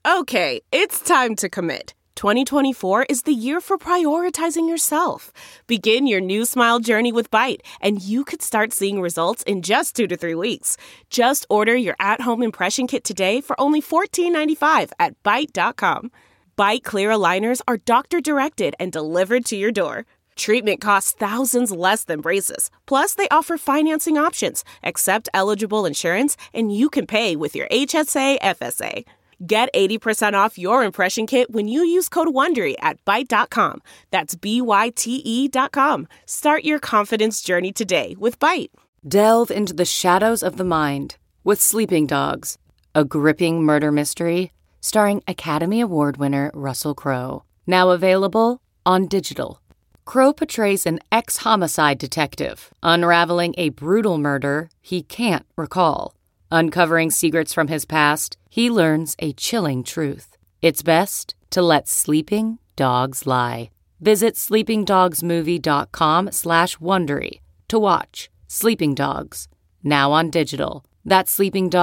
Okay, it's time to commit. 2024 is the year for prioritizing yourself. Begin your new smile journey with Byte, and you could start seeing results in just 2 to 3 weeks. Just order your at-home impression kit today for only $14.95 at Byte.com. Byte Clear aligners are doctor-directed and delivered to your door. Treatment costs thousands less than braces. Plus, they offer financing options, accept eligible insurance, and you can pay with your HSA, FSA. Get 80% off your impression kit when you use code WONDERY at Byte.com. That's BYTE.com. Start your confidence journey today with Byte. Delve into the shadows of the mind with Sleeping Dogs, a gripping murder mystery starring Academy Award winner Russell Crowe. Now available on digital. Crowe portrays an ex-homicide detective unraveling a brutal murder he can't recall. Uncovering secrets from his past, he learns a chilling truth. It's best to let sleeping dogs lie. Visit sleepingdogsmovie.com/Wondery to watch Sleeping Dogs, now on digital. That's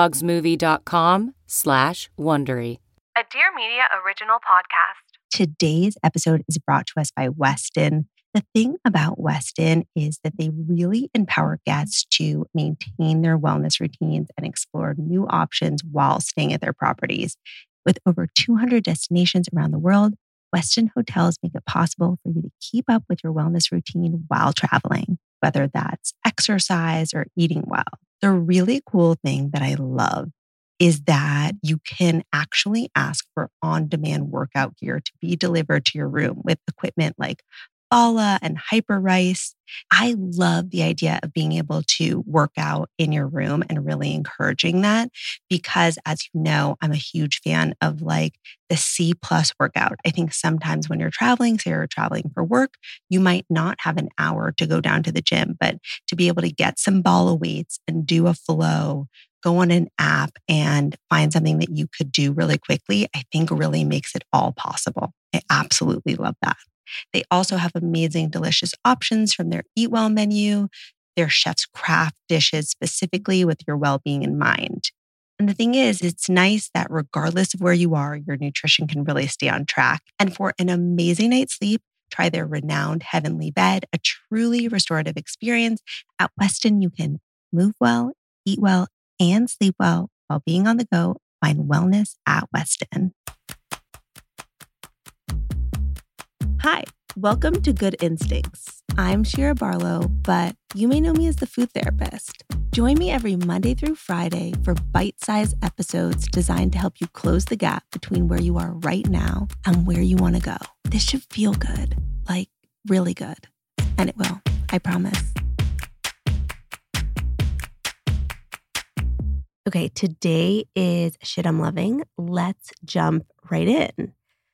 sleepingdogsmovie.com/Wondery. A Dear Media original podcast. Today's episode is brought to us by Westin. The thing about Westin is that they really empower guests to maintain their wellness routines and explore new options while staying at their properties. With over 200 destinations around the world, Westin hotels make it possible for you to keep up with your wellness routine while traveling, whether that's exercise or eating well. The really cool thing that I love is that you can actually ask for on-demand workout gear to be delivered to your room with equipment like Bala and Hyperrice. I love the idea of being able to work out in your room and really encouraging that because, as you know, I'm a huge fan of like the C+ workout. I think sometimes when you're traveling, say you're traveling for work, you might not have an hour to go down to the gym, but to be able to get some Bala weights and do a flow, go on an app and find something that you could do really quickly, I think really makes it all possible. I absolutely love that. They also have amazing, delicious options from their Eat Well menu. Their chefs craft dishes specifically with your well-being in mind. And the thing is, it's nice that regardless of where you are, your nutrition can really stay on track. And for an amazing night's sleep, try their renowned Heavenly Bed, a truly restorative experience. At Westin, you can move well, eat well, and sleep well while being on the go. Find wellness at Westin. Hi, welcome to Good Instincts. I'm Shira Barlow, but you may know me as the food therapist. Join me every Monday through Friday for bite-sized episodes designed to help you close the gap between where you are right now and where you want to go. This should feel good, like really good. And it will, I promise. Okay, today is Shit I'm Loving. Let's jump right in.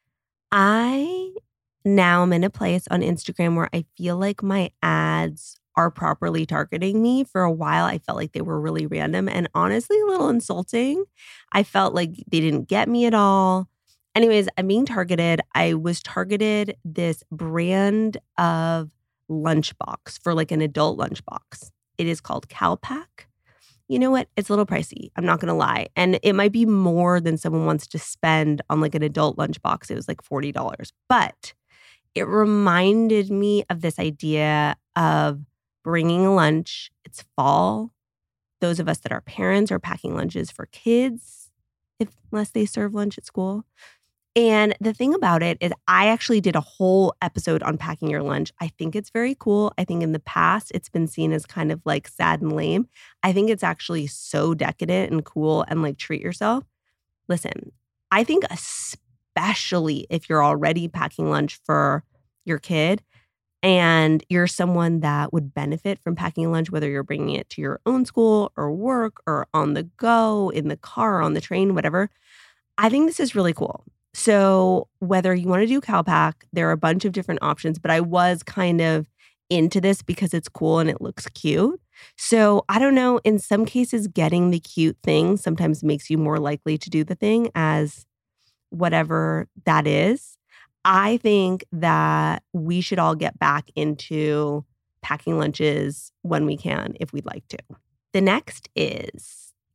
Now I'm in a place on Instagram where I feel like my ads are properly targeting me. For a while, I felt like they were really random and honestly a little insulting. I felt like they didn't get me at all. Anyways, I'm being targeted. I was targeted this brand of lunchbox for like an adult lunchbox. It is called Calpak. You know what? It's a little pricey. I'm not going to lie. And it might be more than someone wants to spend on like an adult lunchbox. It was like $40. But it reminded me of this idea of bringing a lunch. It's fall. Those of us that are parents are packing lunches for kids, unless they serve lunch at school. And the thing about it is I actually did a whole episode on packing your lunch. I think it's very cool. I think in the past, it's been seen as kind of like sad and lame. I think it's actually so decadent and cool and like treat yourself. Listen, I think especially if you're already packing lunch for your kid and you're someone that would benefit from packing lunch, whether you're bringing it to your own school or work or on the go, in the car, on the train, whatever. I think this is really cool. So whether you want to do Calpak, there are a bunch of different options, but I was kind of into this because it's cool and it looks cute. So I don't know, in some cases, getting the cute thing sometimes makes you more likely to do the thing as whatever that is. I think that we should all get back into packing lunches when we can, if we'd like to. The next is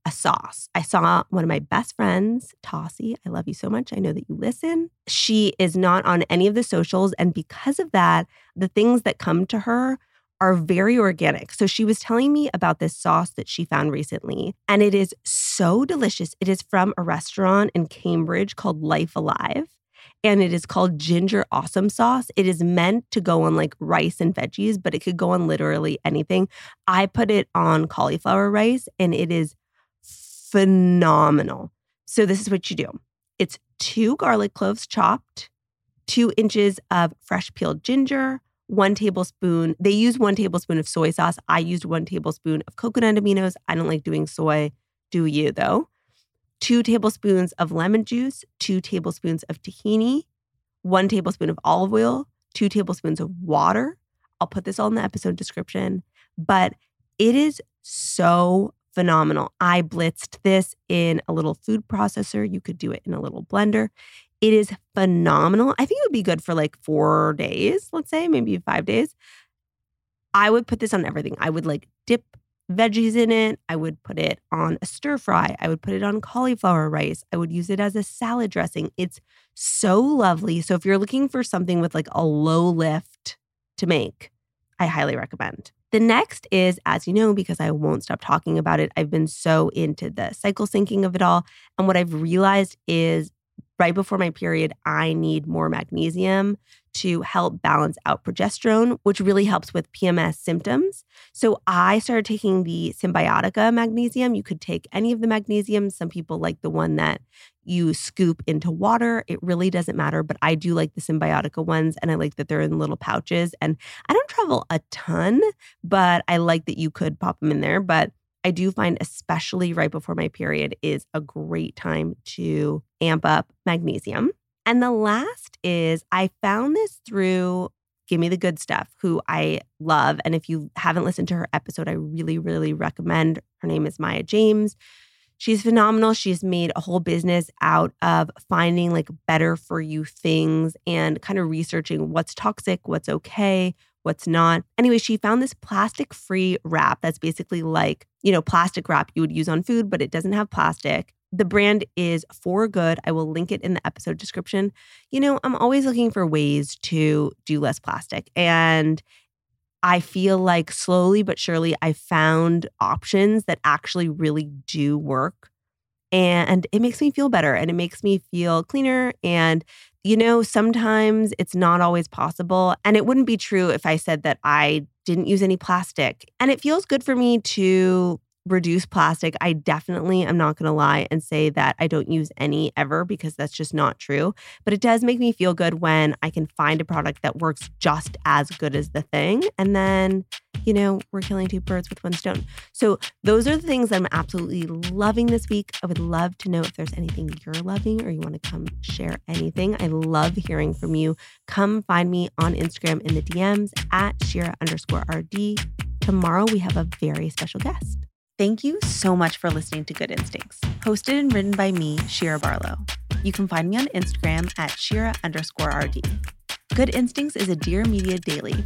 a sauce. I saw one of my best friends, Tossie. I love you so much. I know that you listen. She is not on any of the socials. And because of that, the things that come to her are very organic. So she was telling me about this sauce that she found recently, and it is so delicious. It is from a restaurant in Cambridge called Life Alive, and it is called Ginger Awesome Sauce. It is meant to go on like rice and veggies, but it could go on literally anything. I put it on cauliflower rice, and it is phenomenal. So this is what you do. It's 2 garlic cloves chopped, 2 inches of fresh peeled ginger, 1 tablespoon. They use 1 tablespoon of soy sauce. I used 1 tablespoon of coconut aminos. I don't like doing soy. Do you though? 2 tablespoons of lemon juice, 2 tablespoons of tahini, 1 tablespoon of olive oil, 2 tablespoons of water. I'll put this all in the episode description, but it is so phenomenal. I blitzed this in a little food processor. You could do it in a little blender. It is phenomenal. I think it would be good for like 4 days, let's say, maybe 5 days. I would put this on everything. I would like dip veggies in it. I would put it on a stir fry. I would put it on cauliflower rice. I would use it as a salad dressing. It's so lovely. So if you're looking for something with like a low lift to make, I highly recommend. The next is, as you know, because I won't stop talking about it, I've been so into the cycle syncing of it all. And what I've realized is right before my period, I need more magnesium to help balance out progesterone, which really helps with PMS symptoms. So I started taking the Symbiotica magnesium. You could take any of the magnesium. Some people like the one that you scoop into water. It really doesn't matter, but I do like the Symbiotica ones, and I like that they're in little pouches. And I don't travel a ton, but I like that you could pop them in there. But I do find, especially right before my period, is a great time to amp up magnesium. And the last is I found this through Gimme the Good Stuff, who I love. And if you haven't listened to her episode, I really, really recommend. Her name is Maya James. She's phenomenal. She's made a whole business out of finding like better for you things and kind of researching what's toxic, what's okay, what's not. Anyway, she found this plastic-free wrap that's basically like, plastic wrap you would use on food, but it doesn't have plastic. The brand is For Good. I will link it in the episode description. I'm always looking for ways to do less plastic. And I feel like slowly but surely I found options that actually really do work. And it makes me feel better and it makes me feel cleaner. And, sometimes it's not always possible. And it wouldn't be true if I said that I didn't use any plastic. And it feels good for me to reduce plastic. I definitely am not going to lie and say that I don't use any ever, because that's just not true. But it does make me feel good when I can find a product that works just as good as the thing. And then, we're killing 2 birds with 1 stone. So those are the things that I'm absolutely loving this week. I would love to know if there's anything you're loving or you want to come share anything. I love hearing from you. Come find me on Instagram in the DMs at Shira_RD. Tomorrow we have a very special guest. Thank you so much for listening to Good Instincts, hosted and written by me, Shira Barlow. You can find me on Instagram at Shira_RD. Good Instincts is a Dear Media daily.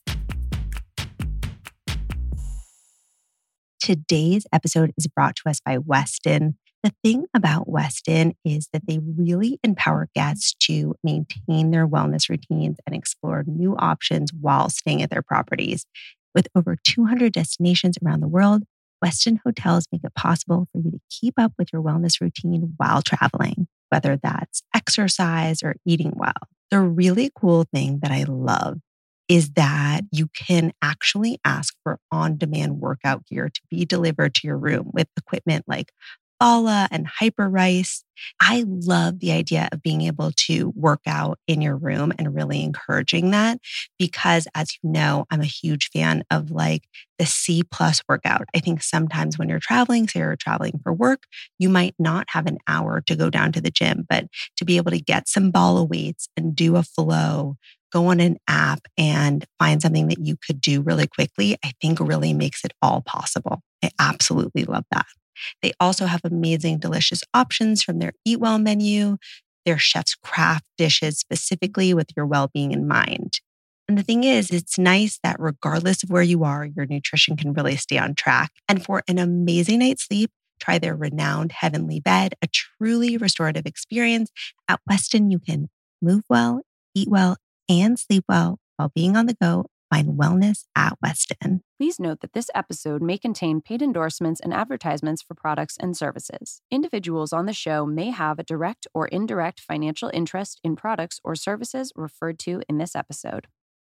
Today's episode is brought to us by Weston. The thing about Weston is that they really empower guests to maintain their wellness routines and explore new options while staying at their properties. With over 200 destinations around the world, Weston Hotels make it possible for you to keep up with your wellness routine while traveling, whether that's exercise or eating well. The really cool thing that I love is that you can actually ask for on-demand workout gear to be delivered to your room with equipment like Bala and Hyperrice. I love the idea of being able to work out in your room and really encouraging that because, as you know, I'm a huge fan of like the C+ workout. I think sometimes when you're traveling, say you're traveling for work, you might not have an hour to go down to the gym, but to be able to get some Bala weights and do a flow, go on an app and find something that you could do really quickly, I think really makes it all possible. I absolutely love that. They also have amazing, delicious options from their Eat Well menu, their chef's craft dishes specifically with your well-being in mind. And the thing is, it's nice that regardless of where you are, your nutrition can really stay on track. And for an amazing night's sleep, Try their renowned Heavenly Bed, a truly restorative experience. At Westin, you can move well, eat well, and sleep well while being on the go. Find wellness at Westin. Please note that this episode may contain paid endorsements and advertisements for products and services. Individuals on the show may have a direct or indirect financial interest in products or services referred to in this episode.